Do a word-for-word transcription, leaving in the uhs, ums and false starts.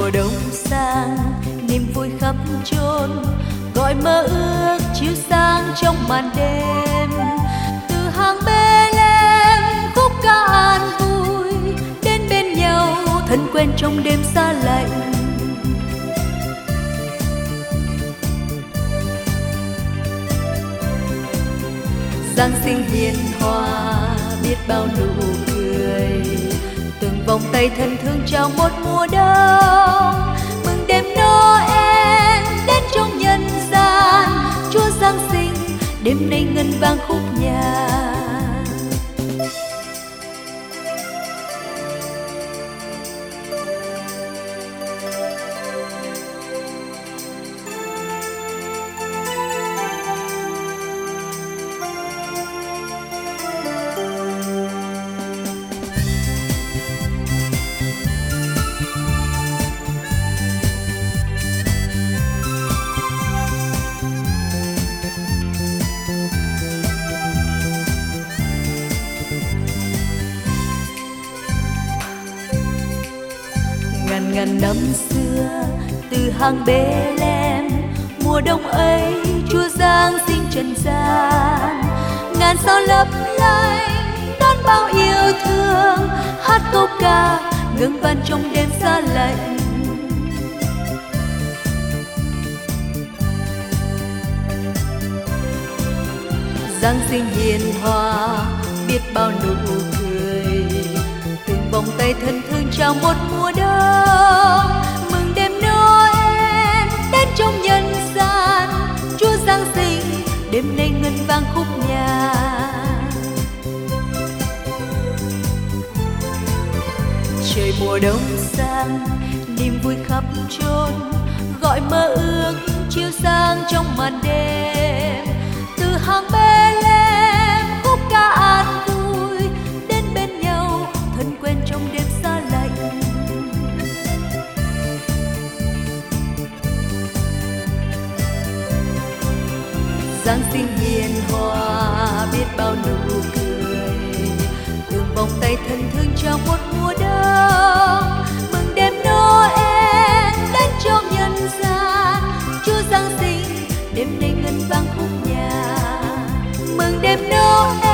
mùa đông sang, niềm vui khắp chốn, gọi mơ ước chiếu sáng trong màn đêm. Từ hàng Bethlehem khúc ca an vui, đến bên nhau thân quen trong đêm xa lạnh. Giáng sinh hiền hòa biết bao nụ cười, từng vòng tay thân thương chào một mùa đông. Mừng đêm Noel đến trong nhân gian, Chúa Giáng sinh đêm nay ngân vang khúc nhạc. Ngàn ngàn năm xưa từ hàng Bethlehem, mùa đông ấy Chúa Giáng sinh trần gian. Ngàn sao lấp lánh đón bao yêu thương, hát câu ca ngân vang trong đêm xa lạnh. Giáng sinh hiền hòa biết bao nụ cười, từng vòng tay thân thương chào một mùa đông. Mừng đêm Noel đến trong nhân gian, Chúa Giáng sinh đêm nay ngân vang khúc nhạc. Trời mùa đông sang, niềm vui khắp chốn, gọi mơ ước chiếu sáng trong màn đêm. Từ hàng Bethlehem khúc ca an vui, đến bên nhau thân quen trong đêm xa lạnh. Giáng sinh hiền hòa biết bao nụ cười, từng vòng tay thân thương chào một mùa đông. Mừng đêm Noel đến trong nhân gian, Chúa Giáng sinh đêm nay ngân vang khúc nhạc. Mừng đêm Noel